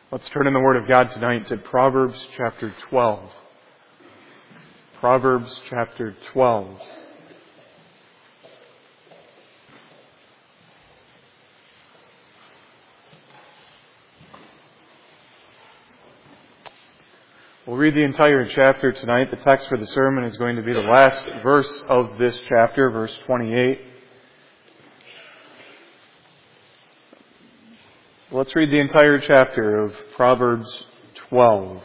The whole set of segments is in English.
Let's turn in the Word of God tonight to Proverbs chapter 12. Proverbs chapter 12. We'll read the entire chapter tonight. The text for the sermon is going to be the last verse of this chapter, verse 28. Let's read the entire chapter of Proverbs 12.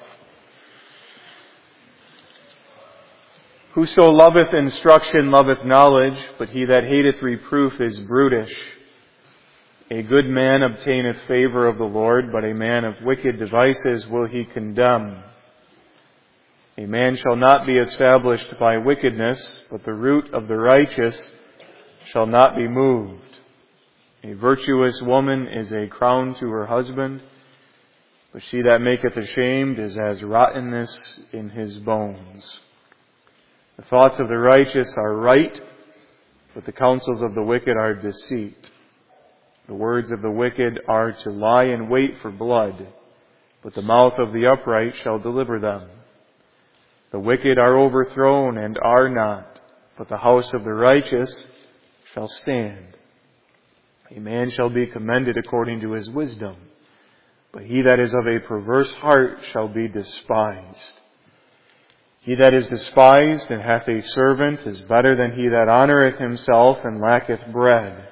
Whoso loveth instruction loveth knowledge, but he that hateth reproof is brutish. A good man obtaineth favor of the Lord, but a man of wicked devices will he condemn. A man shall not be established by wickedness, but the root of the righteous shall not be moved. A virtuous woman is a crown to her husband, but she that maketh ashamed is as rottenness in his bones. The thoughts of the righteous are right, but the counsels of the wicked are deceit. The words of the wicked are to lie in wait for blood, but the mouth of the upright shall deliver them. The wicked are overthrown and are not, but the house of the righteous shall stand. A man shall be commended according to his wisdom, but he that is of a perverse heart shall be despised. He that is despised and hath a servant is better than he that honoureth himself and lacketh bread.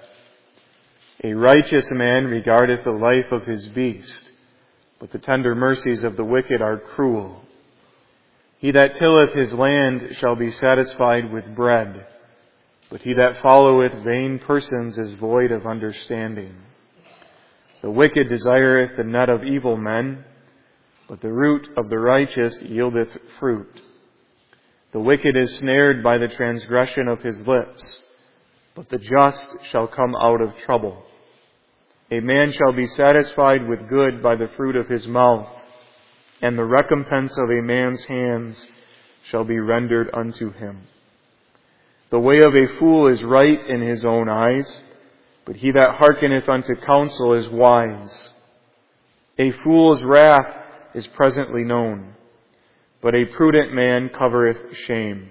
A righteous man regardeth the life of his beast, but the tender mercies of the wicked are cruel. He that tilleth his land shall be satisfied with bread, but he that followeth vain persons is void of understanding. The wicked desireth the net of evil men, but the root of the righteous yieldeth fruit. The wicked is snared by the transgression of his lips, but the just shall come out of trouble. A man shall be satisfied with good by the fruit of his mouth, and the recompense of a man's hands shall be rendered unto him. The way of a fool is right in his own eyes, but he that hearkeneth unto counsel is wise. A fool's wrath is presently known, but a prudent man covereth shame.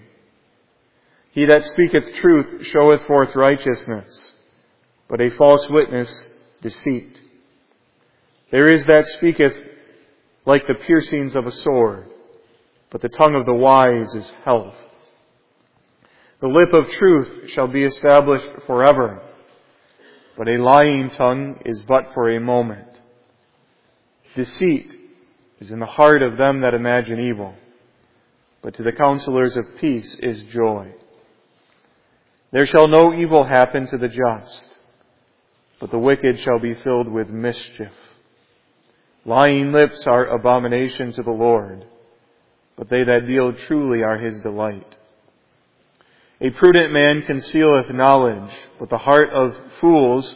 He that speaketh truth showeth forth righteousness, but a false witness deceit. There is that speaketh like the piercings of a sword, but the tongue of the wise is health. The lip of truth shall be established forever, but a lying tongue is but for a moment. Deceit is in the heart of them that imagine evil, but to the counselors of peace is joy. There shall no evil happen to the just, but the wicked shall be filled with mischief. Lying lips are abomination to the Lord, but they that deal truly are his delight. A prudent man concealeth knowledge, but the heart of fools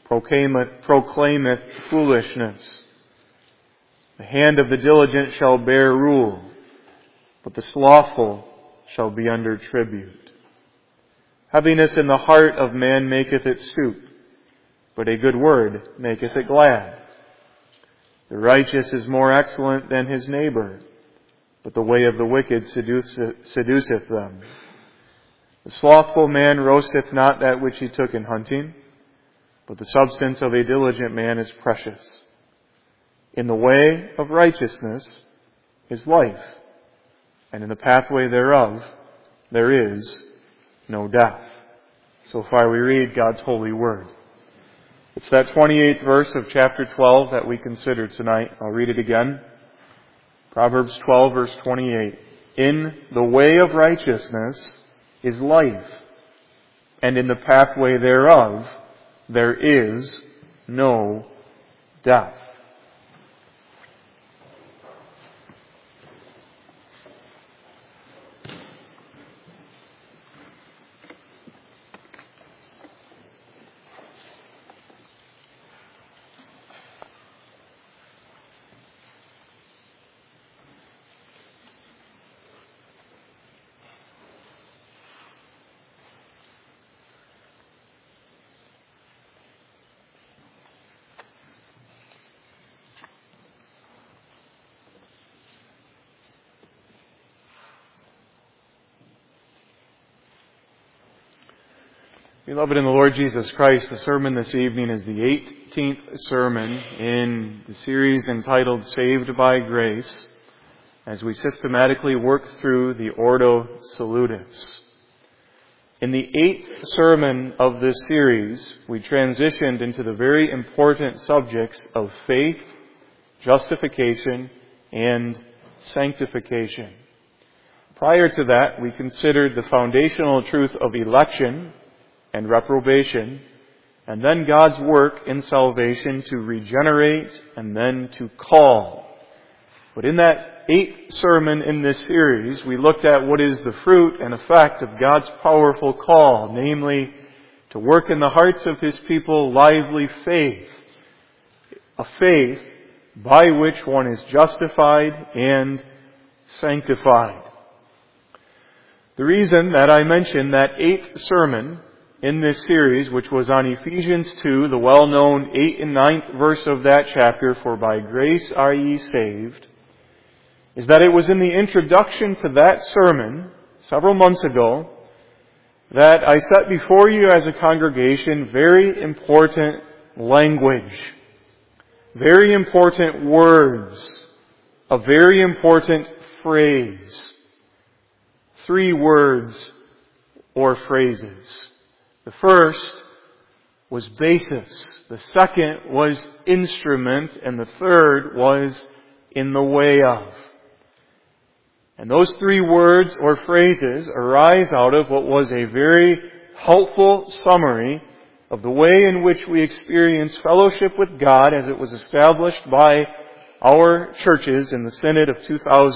proclaimeth foolishness. The hand of the diligent shall bear rule, but the slothful shall be under tribute. Heaviness in the heart of man maketh it stoop, but a good word maketh it glad. The righteous is more excellent than his neighbor, but the way of the wicked seduceth them. The slothful man roasteth not that which he took in hunting, but the substance of a diligent man is precious. In the way of righteousness is life, and in the pathway thereof there is no death. So far we read God's holy word. It's that 28th verse of chapter 12 that we consider tonight. I'll read it again. Proverbs 12 verse 28. In the way of righteousness is life, and in the pathway thereof there is no death. Beloved in the Lord Jesus Christ, the sermon this evening is the 18th sermon in the series entitled Saved by Grace, as we systematically work through the Ordo Salutis. In the 8th sermon of this series, we transitioned into the very important subjects of faith, justification, and sanctification. Prior to that, we considered the foundational truth of election and reprobation, and then God's work in salvation to regenerate and then to call. But in that 8th sermon in this series, we looked at what is the fruit and effect of God's powerful call, namely, to work in the hearts of His people lively faith, a faith by which one is justified and sanctified. The reason that I mentioned that 8th sermon in this series, which was on Ephesians 2, the well-known 8th and 9th verse of that chapter, for by grace are ye saved, is that it was in the introduction to that sermon several months ago that I set before you as a congregation very important language, very important words, a very important phrase. 3 words or phrases. The first was basis. The second was instrument. And the third was in the way of. And those 3 words or phrases arise out of what was a very helpful summary of the way in which we experience fellowship with God as it was established by our churches in the Synod of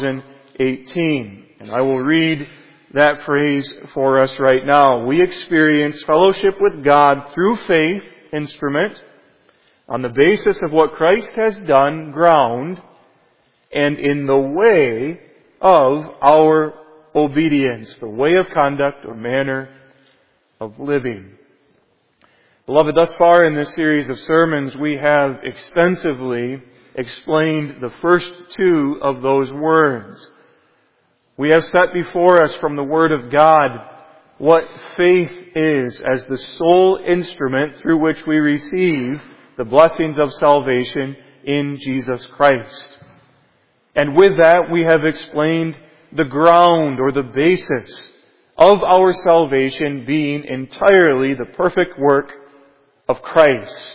2018. And I will read that phrase for us right now. We experience fellowship with God through faith, instrument, on the basis of what Christ has done, ground, and in the way of our obedience, the way of conduct or manner of living. Beloved, thus far in this series of sermons, we have extensively explained the first 2 of those words. We have set before us from the Word of God what faith is as the sole instrument through which we receive the blessings of salvation in Jesus Christ. And with that, we have explained the ground or the basis of our salvation being entirely the perfect work of Christ.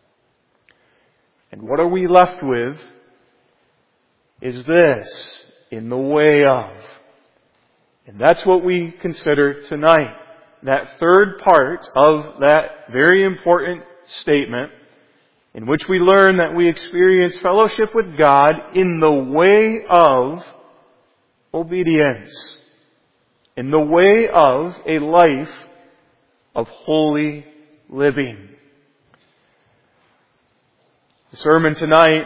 And what are we left with is this: in the way of. And that's what we consider tonight. That third part of that very important statement, in which we learn that we experience fellowship with God in the way of obedience, in the way of a life of holy living. The sermon tonight,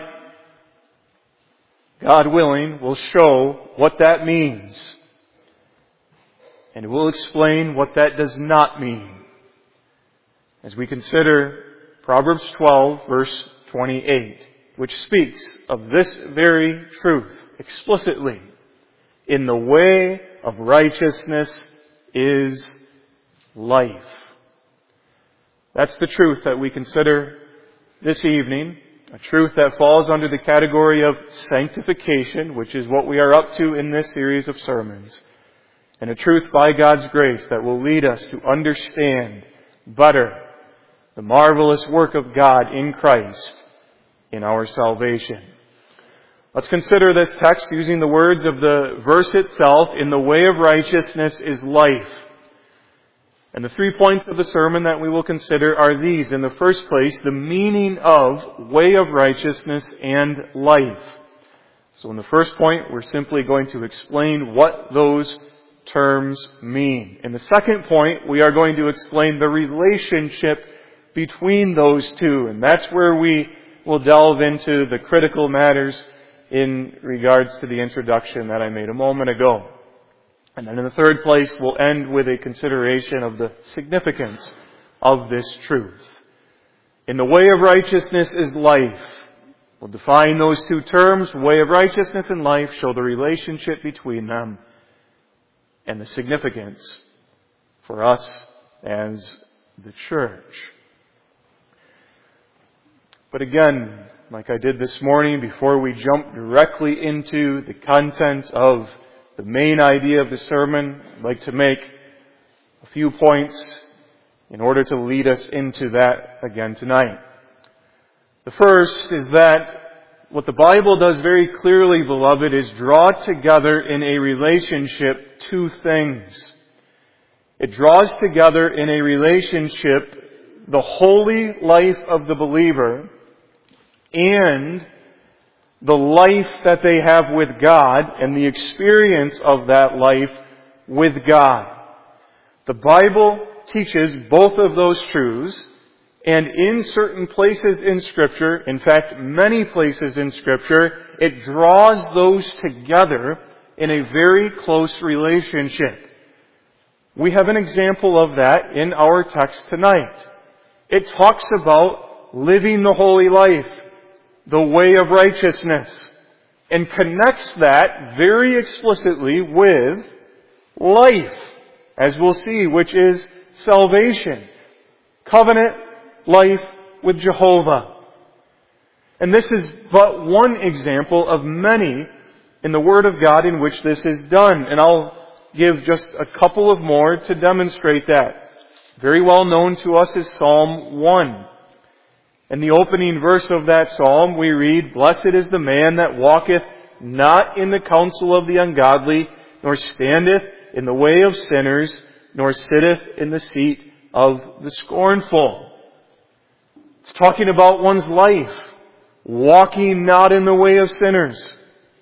God willing, will show what that means. And we'll explain what that does not mean as we consider Proverbs 12, verse 28, which speaks of this very truth explicitly. In the way of righteousness is life. That's the truth that we consider this evening. A truth that falls under the category of sanctification, which is what we are up to in this series of sermons. And a truth by God's grace that will lead us to understand better the marvelous work of God in Christ in our salvation. Let's consider this text using the words of the verse itself. In the way of righteousness is life. And the 3 points of the sermon that we will consider are these. In the first place, the meaning of way of righteousness and life. So in the first point, we're simply going to explain what those terms mean. In the second point, we are going to explain the relationship between those two. And that's where we will delve into the critical matters in regards to the introduction that I made a moment ago. And then in the third place, we'll end with a consideration of the significance of this truth. In the way of righteousness is life. We'll define those 2 terms, way of righteousness and life, show the relationship between them and the significance for us as the church. But again, like I did this morning, before we jump directly into the content of the main idea of the sermon, I'd like to make a few points in order to lead us into that again tonight. The first is that what the Bible does very clearly, beloved, is draw together in a relationship two things. It draws together in a relationship the holy life of the believer and the life that they have with God and the experience of that life with God. The Bible teaches both of those truths, and in certain places in Scripture, in fact, many places in Scripture, it draws those together in a very close relationship. We have an example of that in our text tonight. It talks about living the holy life, the way of righteousness, and connects that very explicitly with life, as we'll see, which is salvation, covenant life with Jehovah. And this is but one example of many in the Word of God in which this is done. And I'll give just a couple of more to demonstrate that. Very well known to us is Psalm 1. In the opening verse of that psalm, we read, "Blessed is the man that walketh not in the counsel of the ungodly, nor standeth in the way of sinners, nor sitteth in the seat of the scornful." It's talking about one's life, walking not in the way of sinners.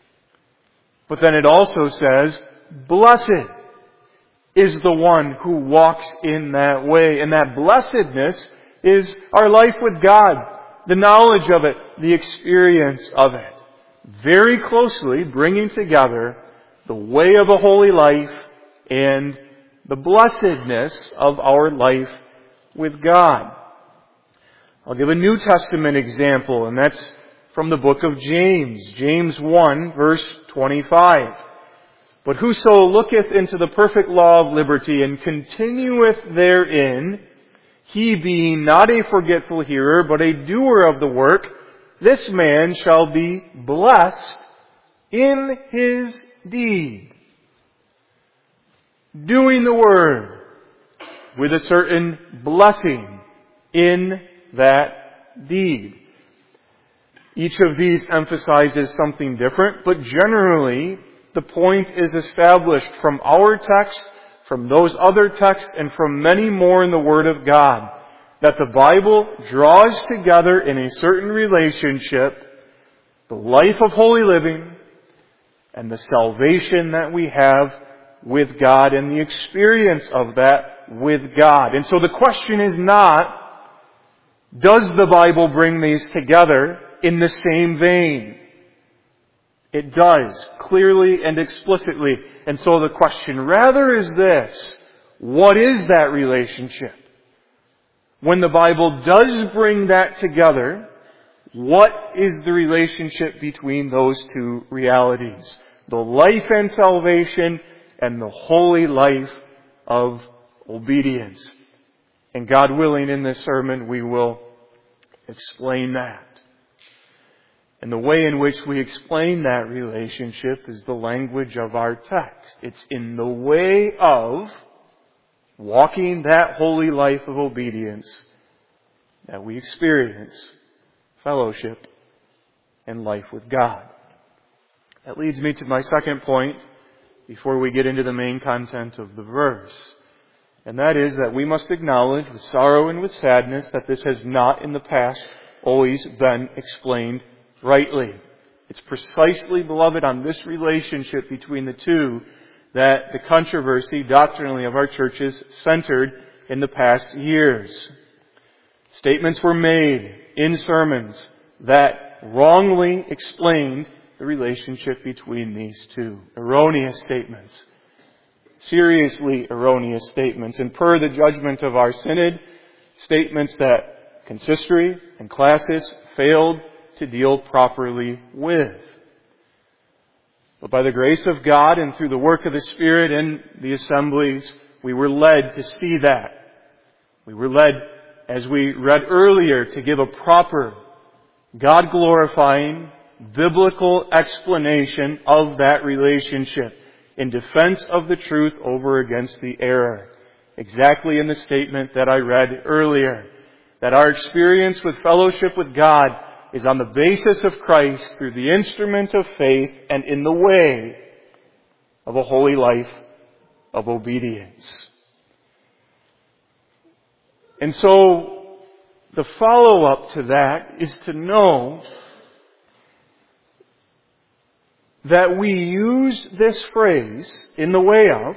But then it also says, blessed is the one who walks in that way. And that blessedness is our life with God, the knowledge of it, the experience of it. Very closely bringing together the way of a holy life and the blessedness of our life with God. I'll give a New Testament example, and that's from the book of James. James 1, verse 25. "But whoso looketh into the perfect law of liberty and continueth therein, he being not a forgetful hearer, but a doer of the work, this man shall be blessed in his deed." Doing the word with a certain blessing in that deed. Each of these emphasizes something different, but generally the point is established from our text, from those other texts, and from many more in the Word of God, that the Bible draws together in a certain relationship the life of holy living and the salvation that we have with God and the experience of that with God. And so the question is not, does the Bible bring these together in the same vein? It does, clearly and explicitly. And so the question rather is this: what is that relationship? When the Bible does bring that together, what is the relationship between those two realities? The life and salvation and the holy life of obedience. And God willing, in this sermon, we will explain that. And the way in which we explain that relationship is the language of our text. It's in the way of walking that holy life of obedience that we experience fellowship and life with God. That leads me to my second point before we get into the main content of the verse. And that is that we must acknowledge with sorrow and with sadness that this has not in the past always been explained rightly. It's precisely, beloved, on this relationship between the two that the controversy doctrinally of our churches centered in the past years. Statements were made in sermons that wrongly explained the relationship between these two. Erroneous statements. Seriously erroneous statements. And per the judgment of our synod, statements that consistory and classis failed to deal properly with. But by the grace of God and through the work of the Spirit in the assemblies, we were led to see that. We were led, as we read earlier, to give a proper, God-glorifying, biblical explanation of that relationship in defense of the truth over against the error. Exactly in the statement that I read earlier, that our experience with fellowship with God is on the basis of Christ through the instrument of faith and in the way of a holy life of obedience. And so, the follow-up to that is to know that we use this phrase in the way of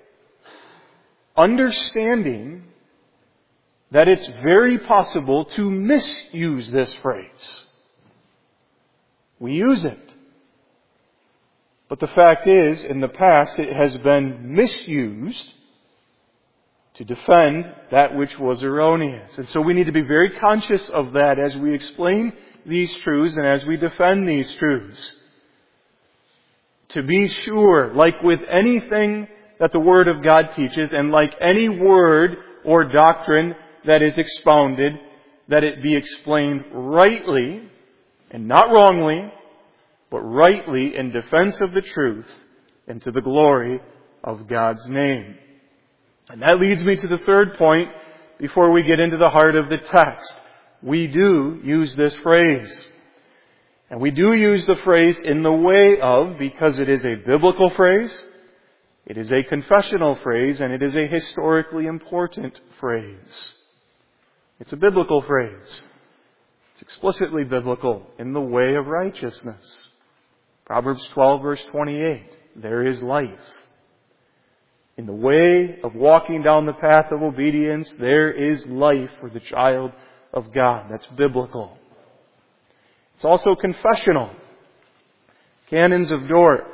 understanding that it's very possible to misuse this phrase. We use it. But the fact is, in the past, it has been misused to defend that which was erroneous. And so we need to be very conscious of that as we explain these truths and as we defend these truths. To be sure, like with anything that the Word of God teaches, and like any word or doctrine that is expounded, that it be explained rightly, and not wrongly, but rightly in defense of the truth and to the glory of God's name. And that leads me to the third point before we get into the heart of the text. We do use this phrase. And we do use the phrase in the way of, because it is a biblical phrase, it is a confessional phrase, and it is a historically important phrase. It's a biblical phrase. It's explicitly biblical, in the way of righteousness. Proverbs 12, verse 28, there is life. In the way of walking down the path of obedience, there is life for the child of God. That's biblical. It's also confessional. Canons of Dort.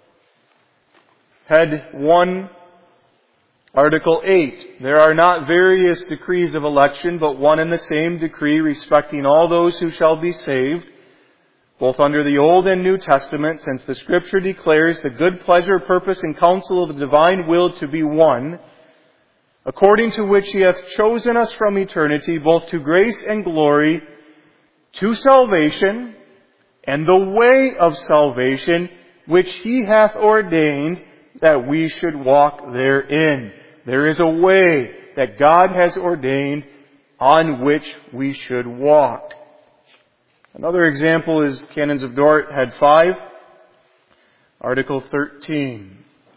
Head 1, Article 8. There are not various decrees of election, but one and the same decree respecting all those who shall be saved, both under the Old and New Testament, since the Scripture declares the good pleasure, purpose, and counsel of the divine will to be one, according to which He hath chosen us from eternity, both to grace and glory, to salvation, and the way of salvation, which He hath ordained that we should walk therein. There is a way that God has ordained on which we should walk. Another example is Canons of Dort, Head 5, Article 13.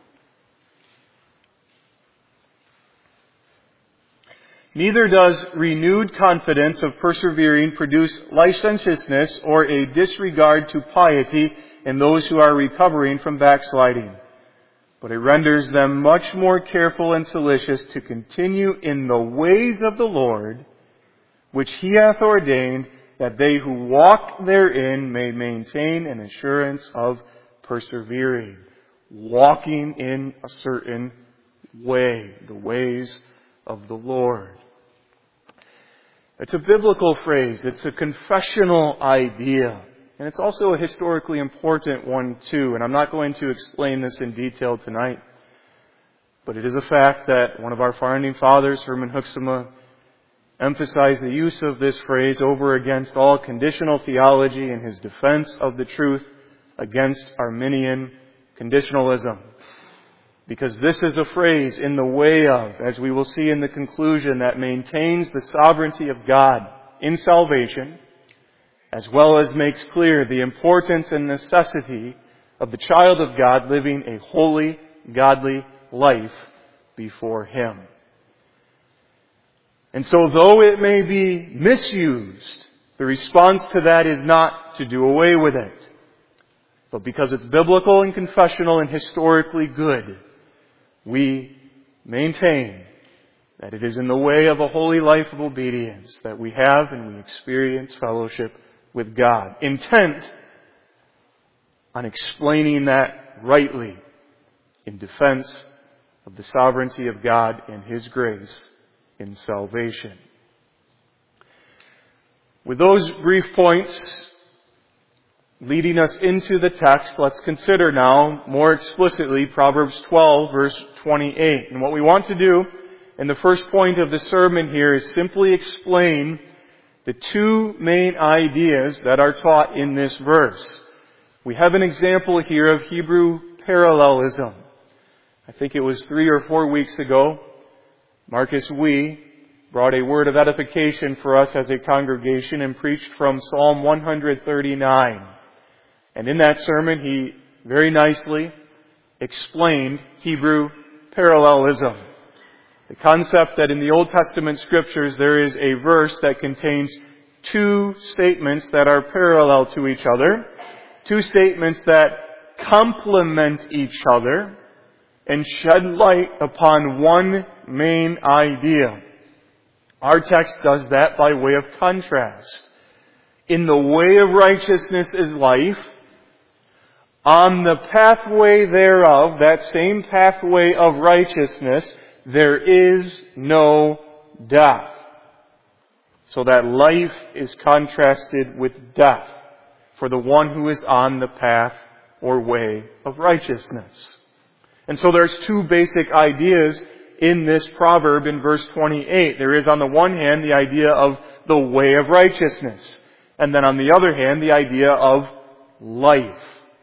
Neither does renewed confidence of persevering produce licentiousness or a disregard to piety in those who are recovering from backsliding, but it renders them much more careful and solicitous to continue in the ways of the Lord, which He hath ordained, that they who walk therein may maintain an assurance of persevering. Walking in a certain way, the ways of the Lord. It's a biblical phrase. It's a confessional idea. And it's also a historically important one too. And I'm not going to explain this in detail tonight. But it is a fact that one of our founding fathers, Herman Hoeksema, emphasized the use of this phrase over against all conditional theology in his defense of the truth against Arminian conditionalism. Because this is a phrase in the way of, as we will see in the conclusion, that maintains the sovereignty of God in salvation, as well as makes clear the importance and necessity of the child of God living a holy, godly life before Him. And so though it may be misused, the response to that is not to do away with it, but because it's biblical and confessional and historically good, we maintain that it is in the way of a holy life of obedience that we have and we experience fellowship with God, intent on explaining that rightly in defense of the sovereignty of God and His grace in salvation. With those brief points leading us into the text, let's consider now more explicitly Proverbs 12, verse 28. And what we want to do And the first point of the sermon here is simply explain the two main ideas that are taught in this verse. We have an example here of Hebrew parallelism. I think it was 3 or 4 weeks ago, Marcus Wee brought a word of edification for us as a congregation and preached from Psalm 139. And in that sermon, he very nicely explained Hebrew parallelism. The concept that in the Old Testament Scriptures there is a verse that contains two statements that are parallel to each other, two statements that complement each other and shed light upon one main idea. Our text does that by way of contrast. In the way of righteousness is life. On the pathway thereof, that same pathway of righteousness, there is no death. So that life is contrasted with death for the one who is on the path or way of righteousness. And so there's two basic ideas in this proverb in verse 28. There is on the one hand the idea of the way of righteousness. And then on the other hand the idea of life.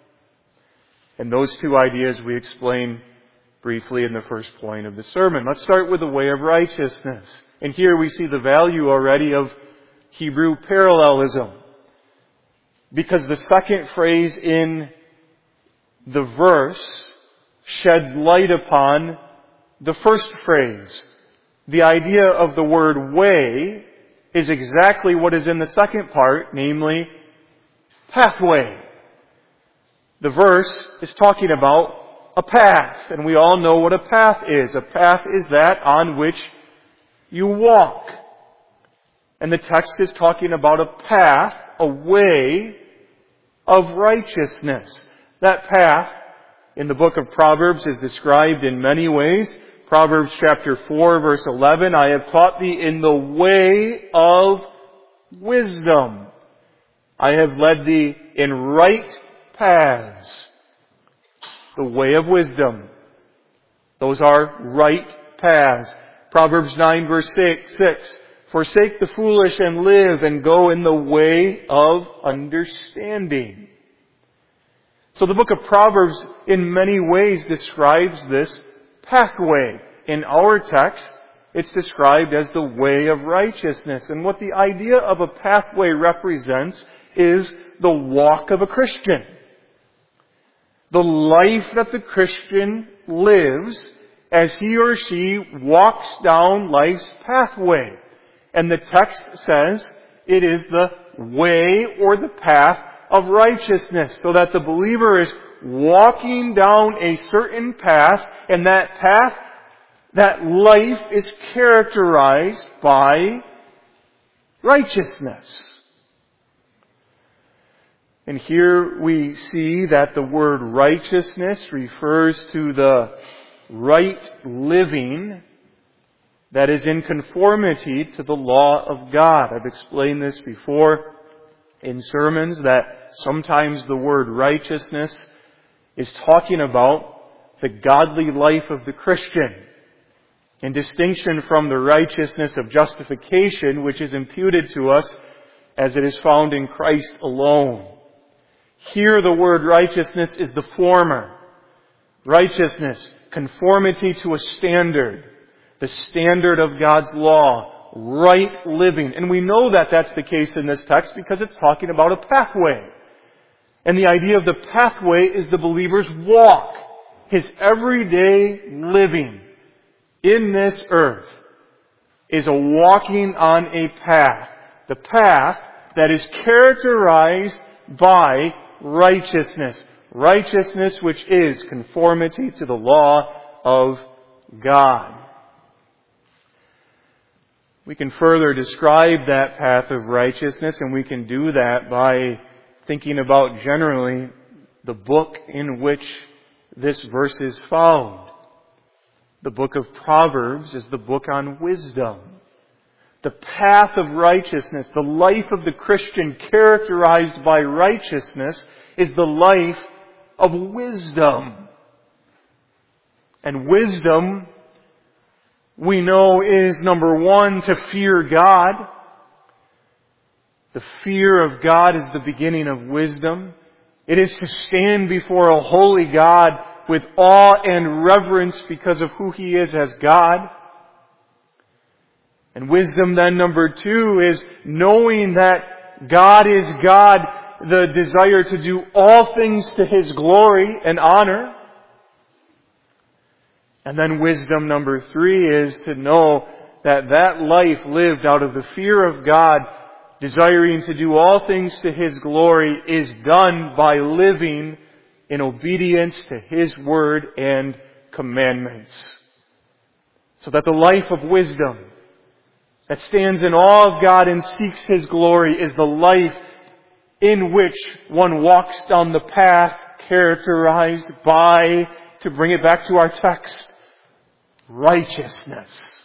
And those two ideas we explain briefly in the first point of the sermon. Let's start with the way of righteousness. And here we see the value already of Hebrew parallelism. Because the second phrase in the verse sheds light upon the first phrase. The idea of the word way is exactly what is in the second part, namely pathway. The verse is talking about a path, and we all know what a path is. A path is that on which you walk. And the text is talking about a path, a way of righteousness. That path in the book of Proverbs is described in many ways. Proverbs chapter 4 verse 11, I have taught thee in the way of wisdom. I have led thee in right paths. The way of wisdom. Those are right paths. Proverbs 9 verse 6, forsake the foolish and live and go in the way of understanding. So the book of Proverbs in many ways describes this pathway. In our text, it's described as the way of righteousness. And what the idea of a pathway represents is the walk of a Christian. The life that the Christian lives as he or she walks down life's pathway. And the text says it is the way or the path of righteousness, so that the believer is walking down a certain path, and that path, that life is characterized by righteousness. And here we see that the word righteousness refers to the right living that is in conformity to the law of God. I've explained this before in sermons that sometimes the word righteousness is talking about the godly life of the Christian, in distinction from the righteousness of justification, which is imputed to us as it is found in Christ alone. Here the word righteousness is the former. Righteousness, conformity to a standard, the standard of God's law, right living. And we know that that's the case in this text because it's talking about a pathway. And the idea of the pathway is the believer's walk, his everyday living in this earth is a walking on a path. The path that is characterized by righteousness. Righteousness which is conformity to the law of God. We can further describe that path of righteousness, and we can do that by thinking about generally the book in which this verse is found. The book of Proverbs is the book on wisdom. The path of righteousness, the life of the Christian characterized by righteousness, is the life of wisdom. And wisdom we know is, number one, to fear God. The fear of God is the beginning of wisdom. It is to stand before a holy God with awe and reverence because of who He is as God. And wisdom then, number two, is knowing that God is God, the desire to do all things to His glory and honor. And then wisdom number three is to know that that life lived out of the fear of God, desiring to do all things to His glory, is done by living in obedience to His word and commandments. So that the life of wisdom that stands in awe of God and seeks His glory is the life in which one walks down the path characterized by, to bring it back to our text, righteousness.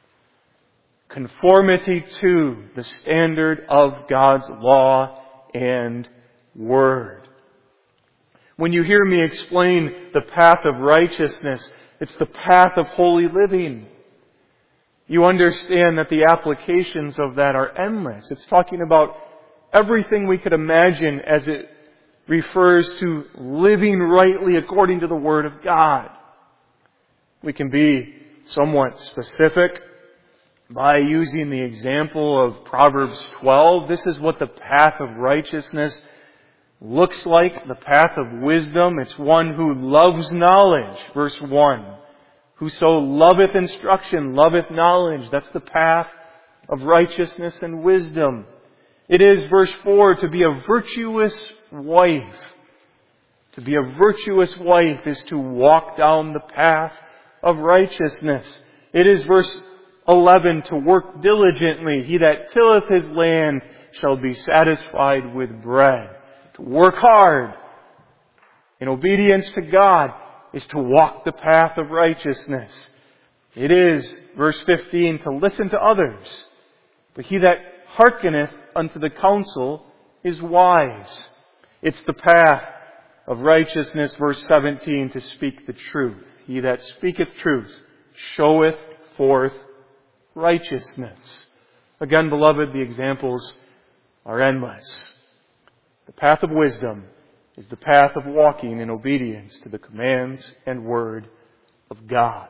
Conformity to the standard of God's law and word. When you hear me explain the path of righteousness, it's the path of holy living. You understand that the applications of that are endless. It's talking about everything we could imagine as it refers to living rightly according to the Word of God. We can be somewhat specific by using the example of Proverbs 12. This is what the path of righteousness looks like, the path of wisdom. It's one who loves knowledge. Verse 1. Whoso loveth instruction, loveth knowledge. That's the path of righteousness and wisdom. It is, verse 4, to be a virtuous wife. To be a virtuous wife is to walk down the path of righteousness. It is, verse 11, to work diligently. He that tilleth his land shall be satisfied with bread. To work hard in obedience to God is to walk the path of righteousness. It is, verse 15, to listen to others. But he that hearkeneth unto the counsel is wise. It's the path of righteousness, verse 17, to speak the truth. He that speaketh truth showeth forth righteousness. Again, beloved, the examples are endless. The path of wisdom is the path of walking in obedience to the commands and word of God.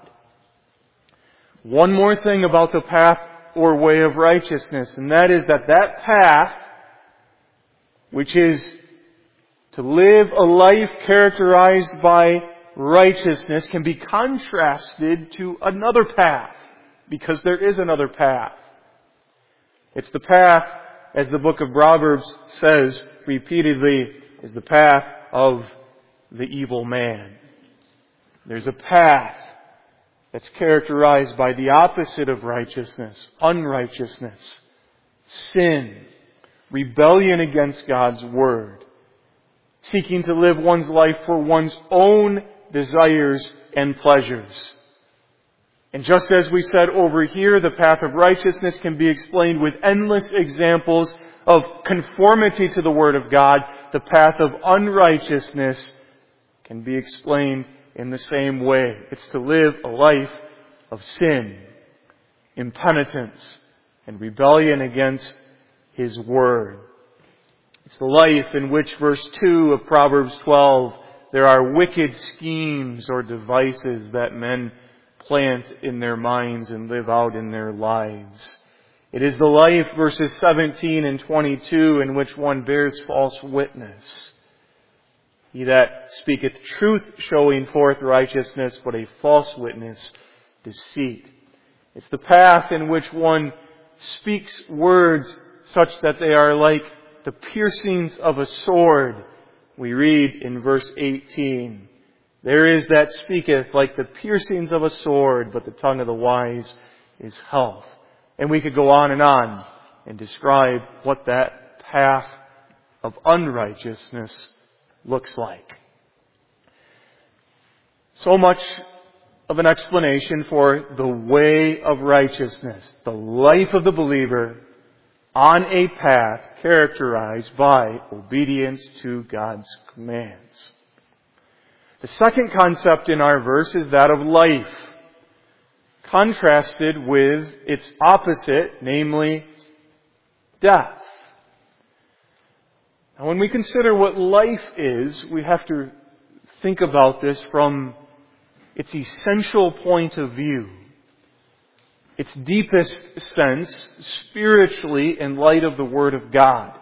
One more thing about the path or way of righteousness, and that is that path, which is to live a life characterized by righteousness, can be contrasted to another path, because there is another path. It's the path, as the book of Proverbs says repeatedly, is the path of the evil man. There's a path that's characterized by the opposite of righteousness, unrighteousness, sin, rebellion against God's word, seeking to live one's life for one's own desires and pleasures. And just as we said over here, the path of righteousness can be explained with endless examples of conformity to the Word of God. The path of unrighteousness can be explained in the same way. It's to live a life of sin, impenitence, and rebellion against His Word. It's the life in which, verse 2 of Proverbs 12, there are wicked schemes or devices that men plant in their minds and live out in their lives. It is the life, verses 17 and 22, in which one bears false witness. He that speaketh truth showing forth righteousness, but a false witness deceit. It's the path in which one speaks words such that they are like the piercings of a sword. We read in verse 18, there is that speaketh like the piercings of a sword, but the tongue of the wise is health. And we could go on and describe what that path of unrighteousness looks like. So much of an explanation for the way of righteousness, the life of the believer on a path characterized by obedience to God's commands. The second concept in our verse is that of life. contrasted with its opposite, namely death. Now, when we consider what life is, we have to think about this from its essential point of view, its deepest sense, spiritually, in light of the Word of God.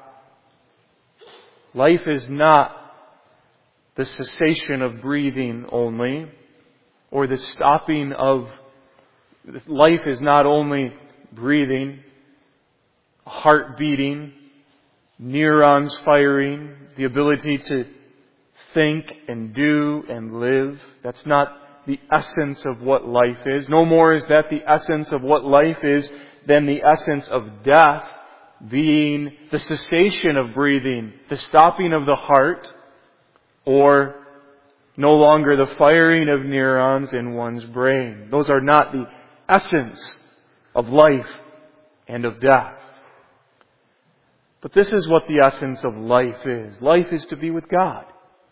Life is not the cessation of breathing only, or the stopping of... Life is not only breathing, heart beating, neurons firing, the ability to think and do and live. That's not the essence of what life is. No more is that the essence of what life is than the essence of death being the cessation of breathing, the stopping of the heart, or no longer the firing of neurons in one's brain. Those are not the essence of life and of death. But this is what the essence of life is. Life is to be with God.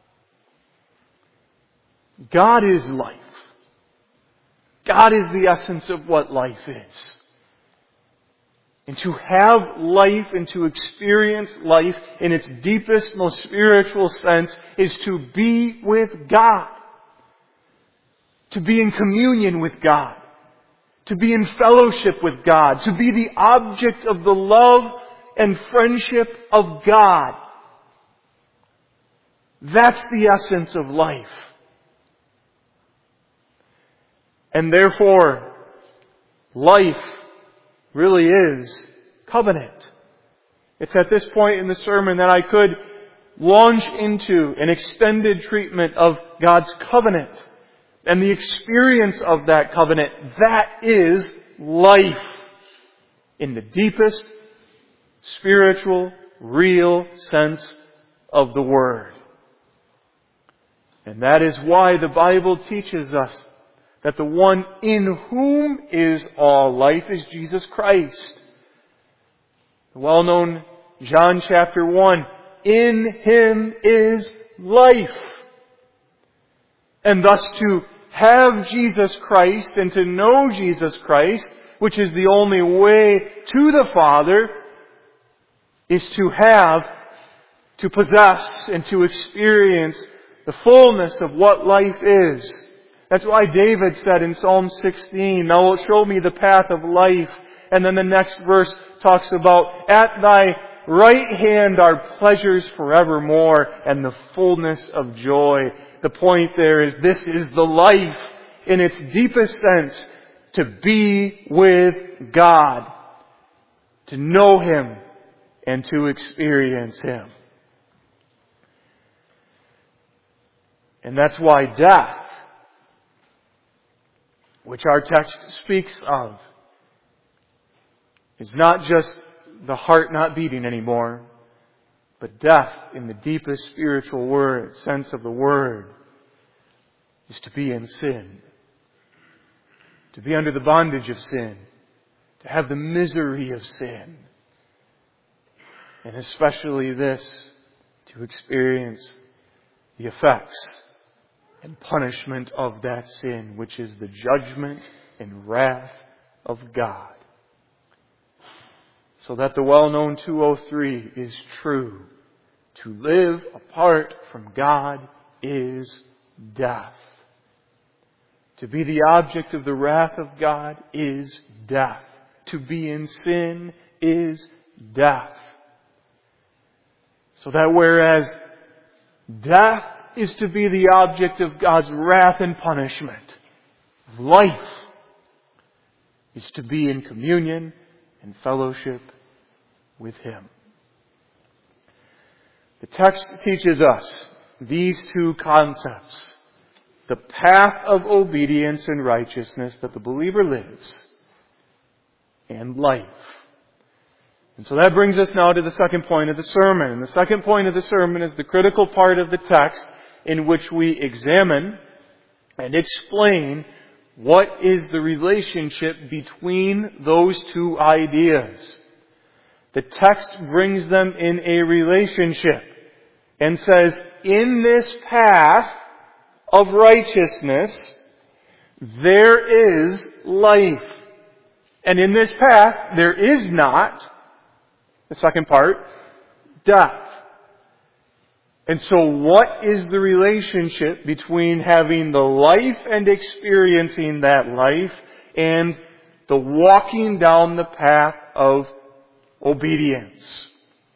God is life. God is the essence of what life is. And to have life and to experience life in its deepest, most spiritual sense is to be with God. To be in communion with God. To be in fellowship with God. To be the object of the love and friendship of God. That's the essence of life. And therefore, life really is covenant. It's at this point in the sermon that I could launch into an extended treatment of God's covenant and the experience of that covenant. That is life in the deepest spiritual, real sense of the word. And that is why the Bible teaches us that the one in whom is all life is Jesus Christ. The well-known John chapter 1, in Him is life. And thus to have Jesus Christ and to know Jesus Christ, which is the only way to the Father, is to have, to possess, and to experience the fullness of what life is. That's why David said in Psalm 16, Thou wilt show me the path of life. And then the next verse talks about, At Thy right hand are pleasures forevermore, and the fullness of joy. The point there is, this is the life in its deepest sense, to be with God, to know Him, and to experience Him. And that's why death, which our text speaks of, is not just the heart not beating anymore, but death in the deepest spiritual sense of the word is to be in sin, to be under the bondage of sin, to have the misery of sin, and especially this, to experience the effects and punishment of that sin, which is the judgment and wrath of God. So that the well-known 203 is true. To live apart from God is death. To be the object of the wrath of God is death. To be in sin is death. So that whereas death is to be the object of God's wrath and punishment, life is to be in communion and fellowship with Him. The text teaches us these two concepts: the path of obedience and righteousness that the believer lives, and life. And so that brings us now to the second point of the sermon. And the second point of the sermon is the critical part of the text in which we examine and explain what is the relationship between those two ideas. The text brings them in a relationship and says, in this path of righteousness, there is life. And in this path, there is not, the second part, death. And so what is the relationship between having the life and experiencing that life and the walking down the path of obedience?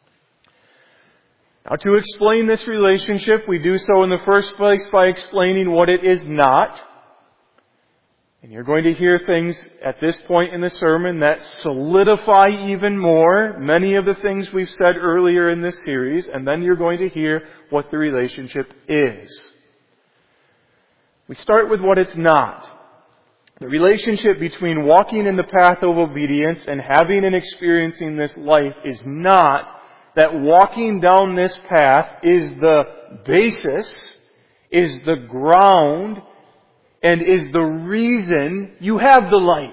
Now, to explain this relationship, we do so in the first place by explaining what it is not. And you're going to hear things at this point in the sermon that solidify even more many of the things we've said earlier in this series, and then you're going to hear what the relationship is. We start with what it's not. The relationship between walking in the path of obedience and having and experiencing this life is not that walking down this path is the basis, is the ground, and is the reason you have the life.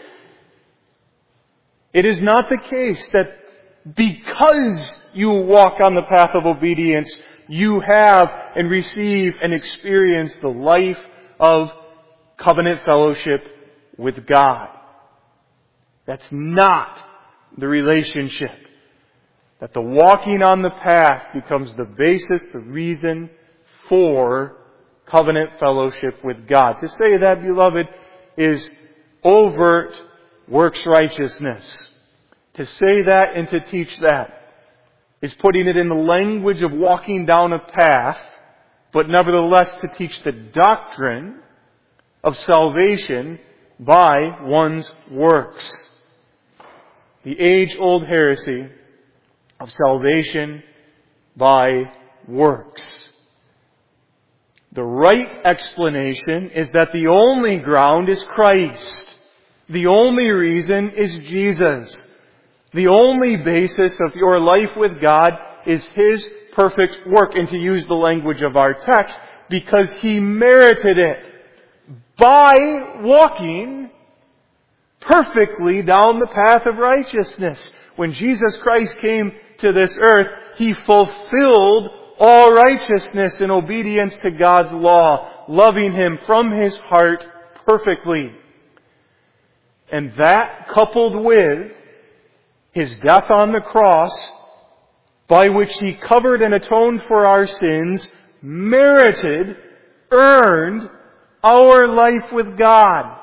It is not the case that because you walk on the path of obedience, you have and receive and experience the life of covenant fellowship with God. That's not the relationship. That the walking on the path becomes the basis, the reason for covenant fellowship with God. To say that, beloved, is overt works righteousness. To say that and to teach that is putting it in the language of walking down a path, but nevertheless to teach the doctrine of salvation by one's works. The age-old heresy of salvation by works. The right explanation is that the only ground is Christ. The only reason is Jesus. The only basis of your life with God is His perfect work. And to use the language of our text, because He merited it by walking perfectly down the path of righteousness. When Jesus Christ came to this earth, He fulfilled all righteousness in obedience to God's law, loving Him from His heart perfectly. And that, coupled with His death on the cross, by which He covered and atoned for our sins, merited, earned our life with God.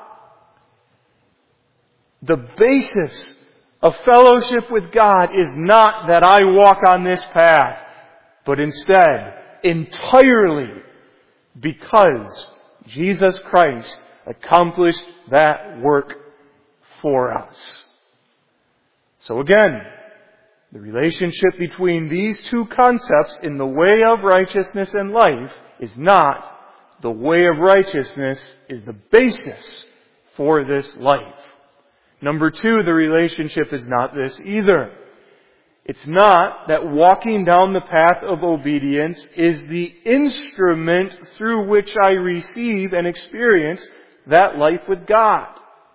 The basis of fellowship with God is not that I walk on this path, but instead, entirely because Jesus Christ accomplished that work for us. So again, the relationship between these two concepts in the way of righteousness and life is not the way of righteousness is the basis for this life. Number two, the relationship is not this either. It's not that walking down the path of obedience is the instrument through which I receive and experience that life with God.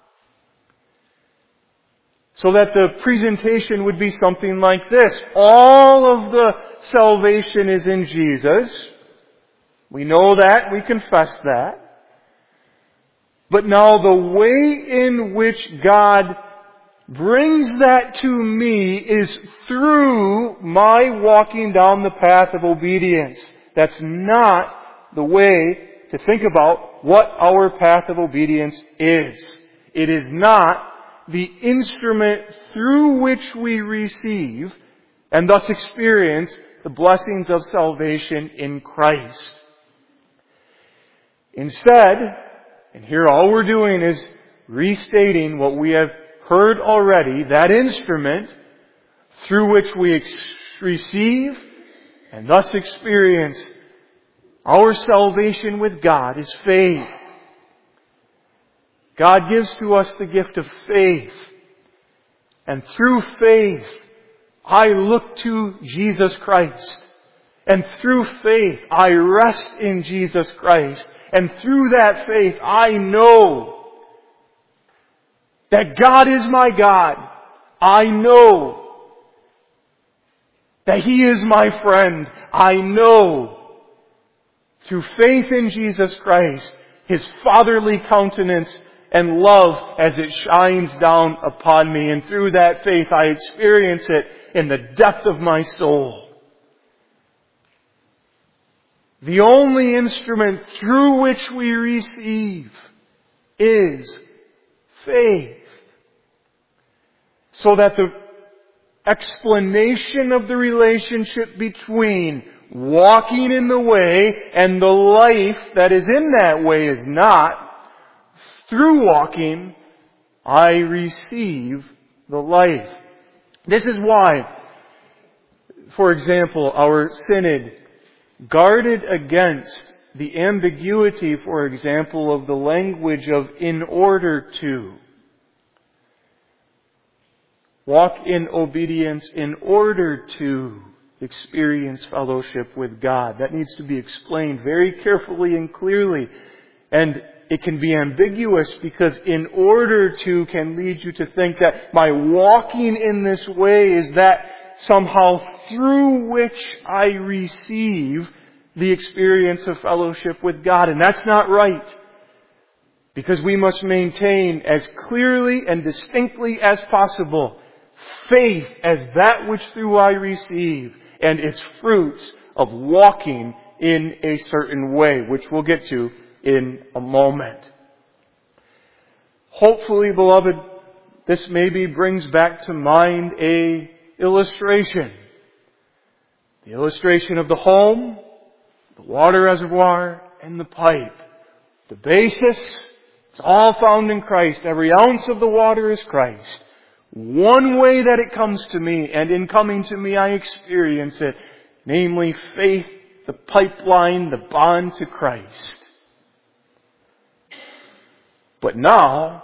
So that the presentation would be something like this. All of the salvation is in Jesus. We know that. We confess that. But now the way in which God brings that to me is through my walking down the path of obedience. That's not the way to think about what our path of obedience is. It is not the instrument through which we receive and thus experience the blessings of salvation in Christ. Instead, and here all we're doing is restating what we have heard already, that instrument through which we receive and thus experience our salvation with God is faith. God gives to us the gift of faith. And through faith, I look to Jesus Christ. And through faith, I rest in Jesus Christ. And through that faith, I know that God is my God. I know that He is my friend. I know through faith in Jesus Christ, His fatherly countenance and love as it shines down upon me. And through that faith, I experience it in the depth of my soul. The only instrument through which we receive is faith. So that the explanation of the relationship between walking in the way and the life that is in that way is not, through walking, I receive the life. This is why, for example, our synod guarded against the ambiguity, for example, of the language of in order to. Walk in obedience in order to experience fellowship with God. That needs to be explained very carefully and clearly. And it can be ambiguous because in order to can lead you to think that my walking in this way is that somehow through which I receive the experience of fellowship with God. And that's not right. Because we must maintain as clearly and distinctly as possible faith as that which through I receive and its fruits of walking in a certain way, which we'll get to in a moment. Hopefully, beloved, this maybe brings back to mind a illustration. The illustration of the home, the water reservoir, and the pipe. The basis, it's all found in Christ. Every ounce of the water is Christ. One way that it comes to me, and in coming to me I experience it, namely faith, the pipeline, the bond to Christ. But now,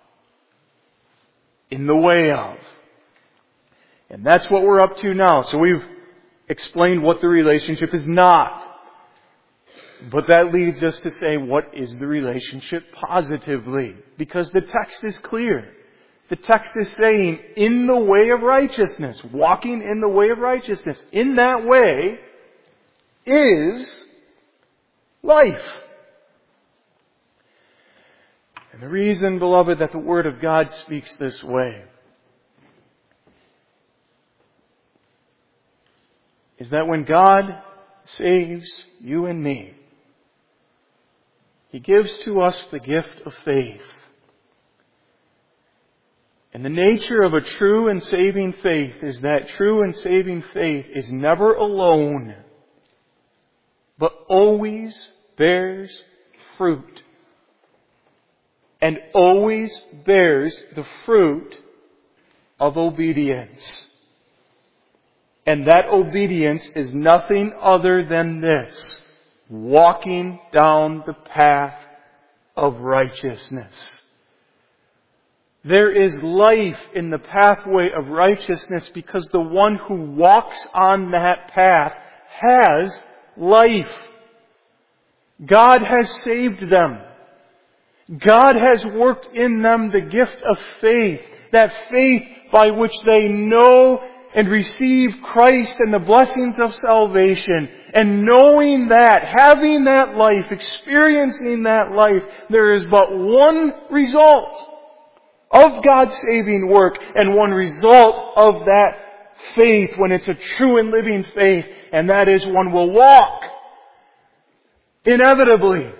in the way of. And that's what we're up to now. So we've explained what the relationship is not. But that leads us to say, what is the relationship positively? Because the text is clear. The text is saying, in the way of righteousness, walking in the way of righteousness, in that way is life. And the reason, beloved, that the Word of God speaks this way is that when God saves you and me, He gives to us the gift of faith. And the nature of a true and saving faith is that true and saving faith is never alone, but always bears fruit. And always bears the fruit of obedience. And that obedience is nothing other than this: walking down the path of righteousness. There is life in the pathway of righteousness because the one who walks on that path has life. God has saved them. God has worked in them the gift of faith, that faith by which they know and receive Christ and the blessings of salvation. And knowing that, having that life, experiencing that life, there is but one result of God's saving work and one result of that faith when it's a true and living faith, and that is one will walk inevitably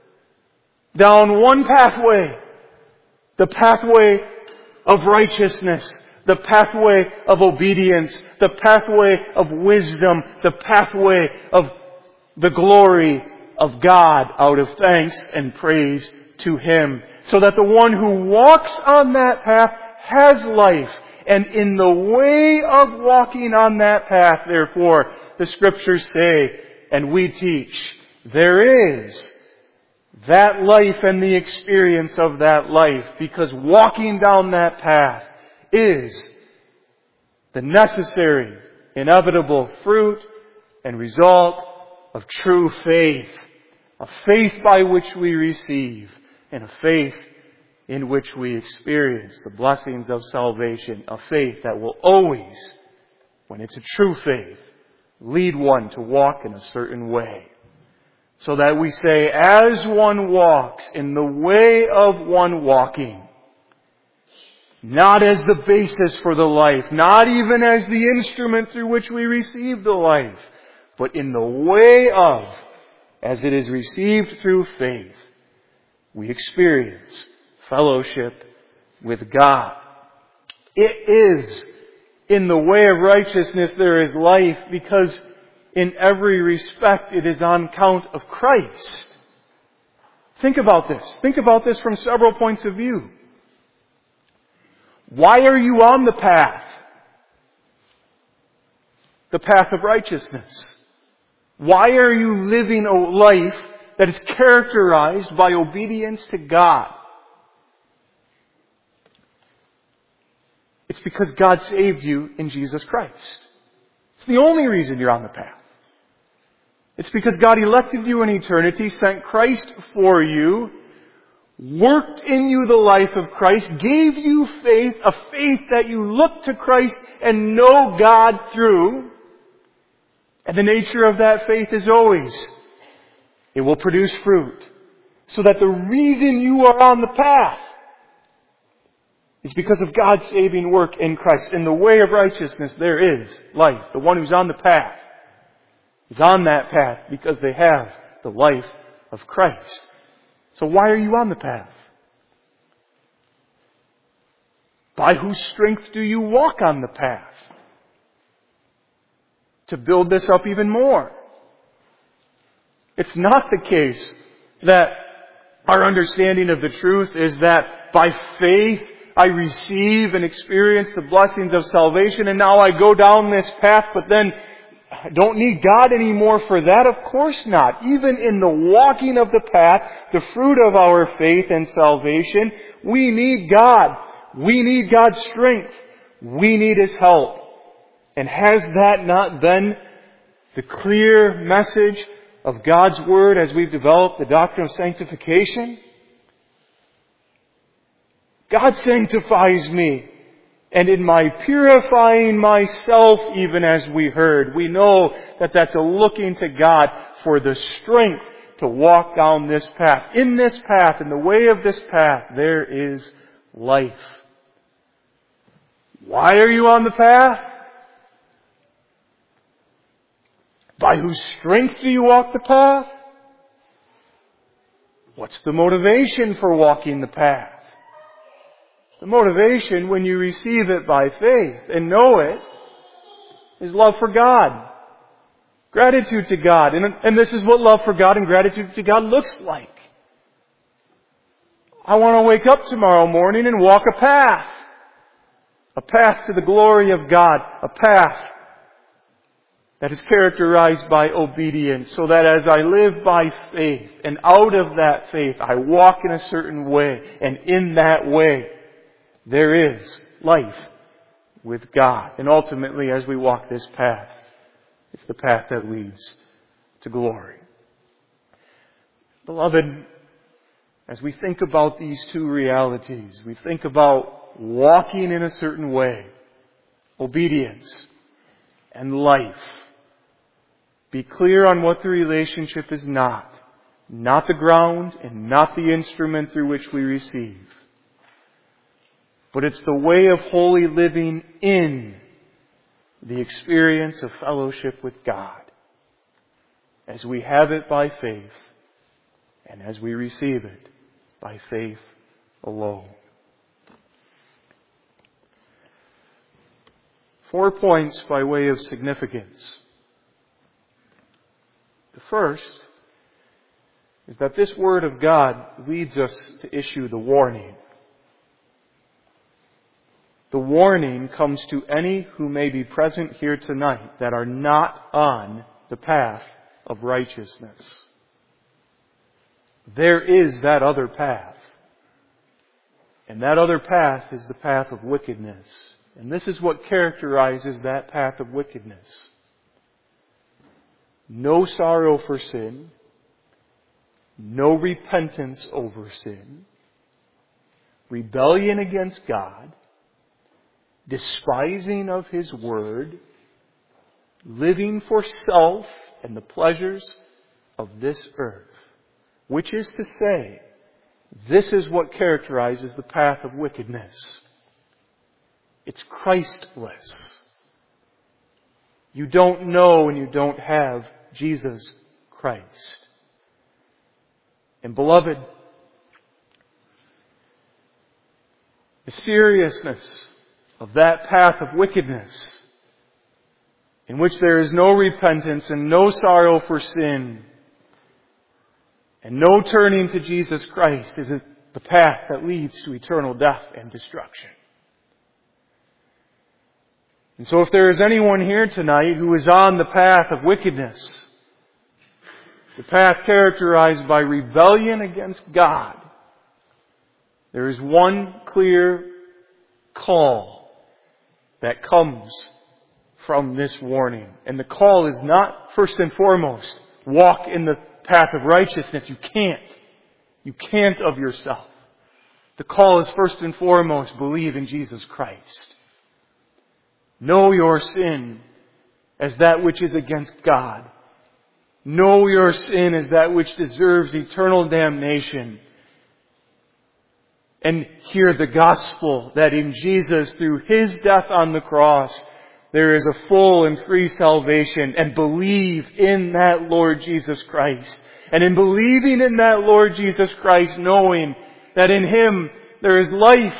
down one pathway, the pathway of righteousness, the pathway of obedience, the pathway of wisdom, the pathway of the glory of God out of thanks and praise to Him. So that the one who walks on that path has life. And in the way of walking on that path, therefore, the Scriptures say, and we teach, there is that life and the experience of that life, because walking down that path is the necessary, inevitable fruit and result of true faith. A faith by which we receive, and a faith in which we experience the blessings of salvation. A faith that will always, when it's a true faith, lead one to walk in a certain way. So that we say, as one walks in the way of one walking, not as the basis for the life, not even as the instrument through which we receive the life, but in the way of, as it is received through faith, we experience fellowship with God. It is in the way of righteousness there is life, because in every respect it is on account of Christ. Think about this. Think about this from several points of view. Why are you on the path? The path of righteousness. Why are you living a life that is characterized by obedience to God? It's because God saved you in Jesus Christ. It's the only reason you're on the path. It's because God elected you in eternity, sent Christ for you, worked in you the life of Christ, gave you faith, a faith that you look to Christ and know God through. And the nature of that faith is always, it will produce fruit. So that the reason you are on the path is because of God's saving work in Christ. In the way of righteousness there is life. The one who's on the path is on that path because they have the life of Christ. So why are you on the path? By whose strength do you walk on the path? To build this up even more. It's not the case that our understanding of the truth is that by faith I receive and experience the blessings of salvation and now I go down this path, but then I don't need God anymore for that. Of course not. Even in the walking of the path, the fruit of our faith and salvation, we need God. We need God's strength. We need His help. And has that not been the clear message of God's Word as we've developed the doctrine of sanctification? God sanctifies me. And in my purifying myself, even as we heard, we know that that's a looking to God for the strength to walk down this path. In this path, in the way of this path, there is life. Why are you on the path? By whose strength do you walk the path? What's the motivation for walking the path? The motivation, when you receive it by faith and know it, is love for God. Gratitude to God. And this is what love for God and gratitude to God looks like. I want to wake up tomorrow morning and walk a path. A path to the glory of God. A path that is characterized by obedience, so that as I live by faith, and out of that faith I walk in a certain way, and in that way there is life with God. And ultimately, as we walk this path, it's the path that leads to glory. Beloved, as we think about these two realities, we think about walking in a certain way, obedience and life. Be clear on what the relationship is not. Not the ground and not the instrument through which we receive. But it's the way of holy living in the experience of fellowship with God. As we have it by faith and as we receive it by faith alone. 4 points by way of significance. The first is that this Word of God leads us to issue the warning. The warning comes to any who may be present here tonight that are not on the path of righteousness. There is that other path. And that other path is the path of wickedness. And this is what characterizes that path of wickedness. No sorrow for sin. No repentance over sin. Rebellion against God. Despising of His Word. Living for self and the pleasures of this earth. Which is to say, this is what characterizes the path of wickedness. It's Christless. You don't know and you don't have Jesus Christ. And beloved, the seriousness of that path of wickedness, in which there is no repentance and no sorrow for sin, and no turning to Jesus Christ, is the path that leads to eternal death and destruction. And so if there is anyone here tonight who is on the path of wickedness, the path characterized by rebellion against God, there is one clear call that comes from this warning. And the call is not, first and foremost, walk in the path of righteousness. You can't. You can't of yourself. The call is first and foremost, believe in Jesus Christ. Know your sin as that which is against God. Know your sin as that which deserves eternal damnation. And hear the gospel that in Jesus, through His death on the cross, there is a full and free salvation, and believe in that Lord Jesus Christ. And in believing in that Lord Jesus Christ, knowing that in Him there is life,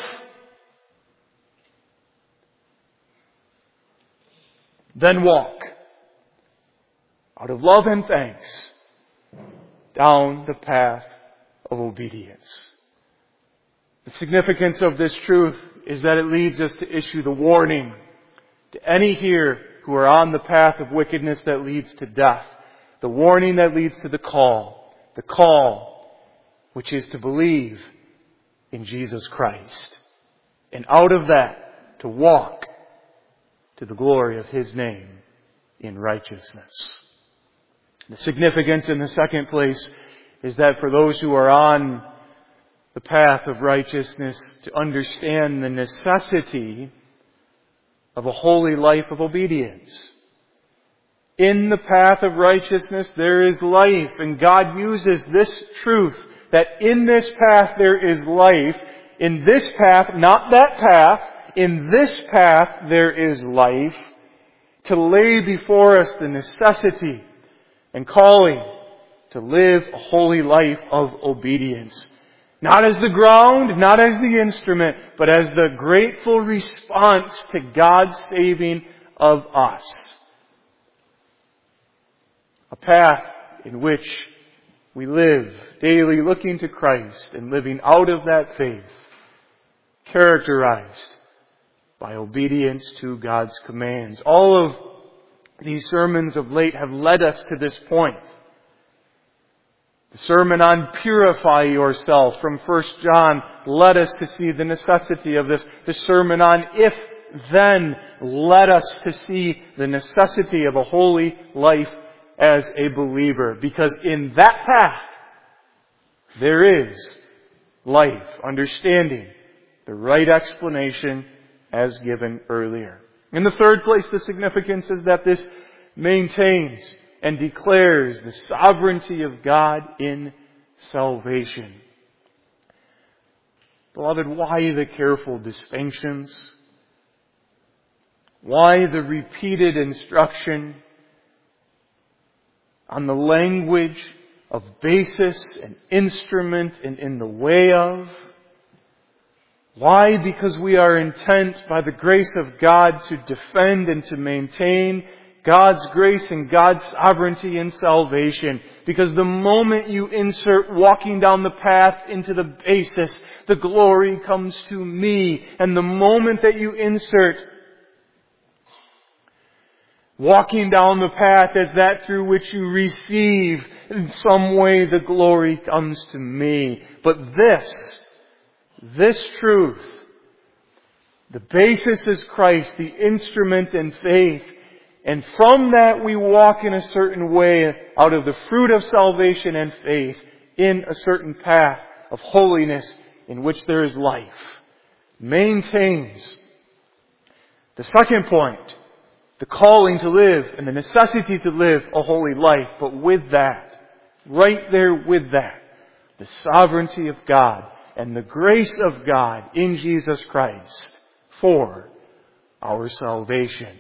then walk out of love and thanks down the path of obedience. The significance of this truth is that it leads us to issue the warning to any here who are on the path of wickedness that leads to death. The warning that leads to the call which is to believe in Jesus Christ. And out of that, to walk to the glory of His name in righteousness. The significance in the second place is that for those who are on the path of righteousness, to understand the necessity of a holy life of obedience. In the path of righteousness there is life, and God uses this truth, that in this path there is life. In this path, not that path, in this path there is life, to lay before us the necessity and calling to live a holy life of obedience. Not as the ground, not as the instrument, but as the grateful response to God's saving of us. A path in which we live daily looking to Christ and living out of that faith, characterized by obedience to God's commands. All of these sermons of late have led us to this point. The sermon on purify yourself from 1 John led us to see the necessity of this. The sermon on if then led us to see the necessity of a holy life as a believer. Because in that path there is life, understanding, the right explanation as given earlier. In the third place, the significance is that this maintains and declares the sovereignty of God in salvation. Beloved, why the careful distinctions? Why the repeated instruction on the language of basis and instrument and in the way of? Why? Because we are intent by the grace of God to defend and to maintain God's grace and God's sovereignty in salvation. Because the moment you insert walking down the path into the basis, the glory comes to me. And the moment that you insert walking down the path as that through which you receive, in some way the glory comes to me. But this truth, the basis is Christ, the instrument in faith. And from that we walk in a certain way out of the fruit of salvation and faith in a certain path of holiness in which there is life. Maintains the second point, the calling to live and the necessity to live a holy life. But with that, right there with that, the sovereignty of God and the grace of God in Jesus Christ for our salvation.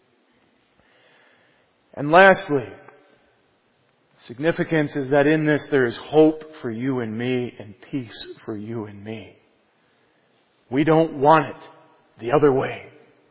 And lastly, significance is that in this there is hope for you and me and peace for you and me. We don't want it the other way.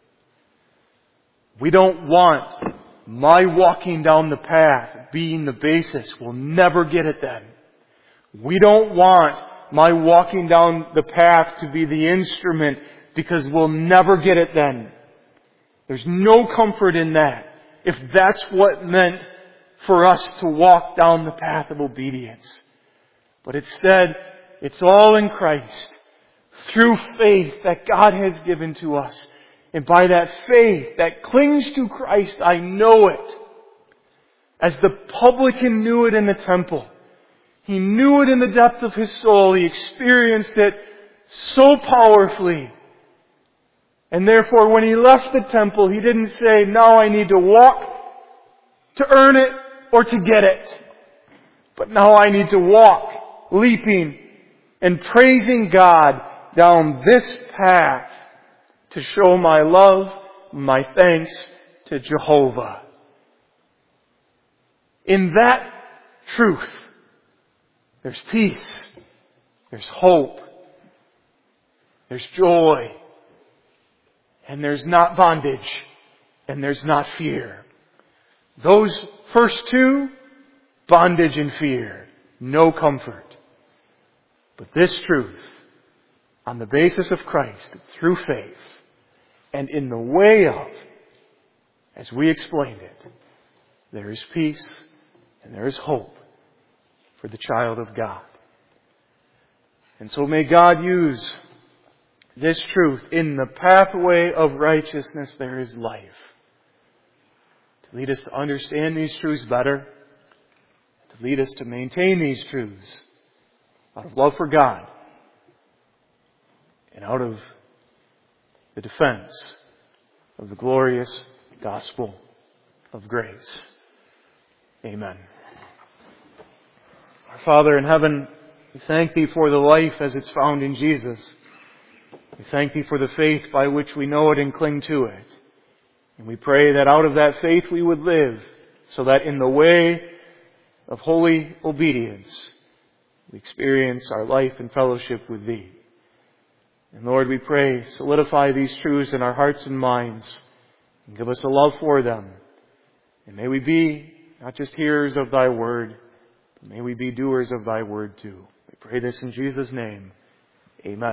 We don't want my walking down the path being the basis. We'll never get it then. We don't want my walking down the path to be the instrument because we'll never get it then. There's no comfort in that if that's what meant for us to walk down the path of obedience. But instead, it's all in Christ, through faith that God has given to us. And by that faith that clings to Christ, I know it. As the publican knew it in the temple. He knew it in the depth of his soul. He experienced it so powerfully. And therefore, when he left the temple, he didn't say, now I need to walk to earn it or to get it. But now I need to walk, leaping and praising God down this path to show my love, my thanks to Jehovah. In that truth, there's peace, there's hope, there's joy, and there's not bondage, and there's not fear. Those first two, bondage and fear, no comfort. But this truth, on the basis of Christ, through faith, and in the way of, as we explained it, there is peace and there is hope for the child of God. And so may God use this truth. In the pathway of righteousness there is life. To lead us to understand these truths better. To lead us to maintain these truths out of love for God. And out of the defense of the glorious gospel of grace. Amen. Our Father in heaven, we thank Thee for the life as it's found in Jesus. We thank Thee for the faith by which we know it and cling to it. And we pray that out of that faith we would live, so that in the way of holy obedience we experience our life and fellowship with Thee. And Lord, we pray, solidify these truths in our hearts and minds and give us a love for them. And may we be not just hearers of Thy word, but may we be doers of Thy word too. We pray this in Jesus' name. Amen.